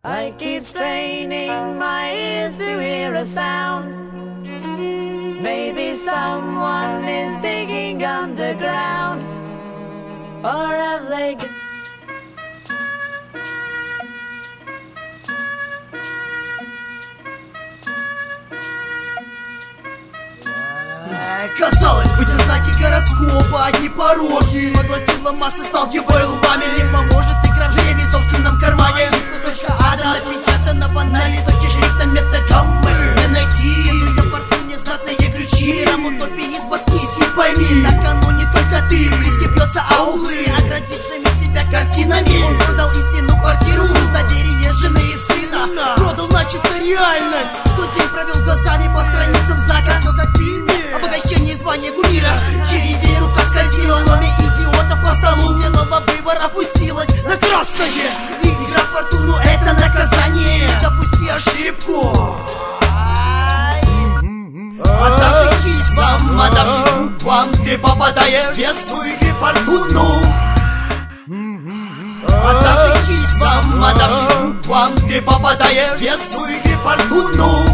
I keep straining my ears to hear a sound. Maybe someone is digging underground. Or have they... Казалось бы, те знаки гороскопа, одни пороки. Поглотила массы, сталкивая лбами. Не поможет игра в жребий в собственном кармане. Точка ада напечатанного на листочке шрифтом метагаммы. Не накидывай на фортуне знатные ключи. Рамутопии споткнись и пойми, накануне только ты. Близкий бьется аулы, оградившими себя картинами. Он продал истину квартиру, плюс доверие жены и сына. Продал начисто реальность. Тот день провел глазами по страницам знаков. Все как в фильме. Обогащение звания кумира. Через день рука скользила, ломя идиотов по столу. Сделала выбор, опустилась на красное. Игра в фортуну — это наказание. Не допусти ошибку. Отдавшись чувствам, отдавшись буквам, ты попадаешь в бездну игры в фортуну. Отдавшись чувствам, отдавшись буквам, ты попадаешь в бездну игры в фортуну.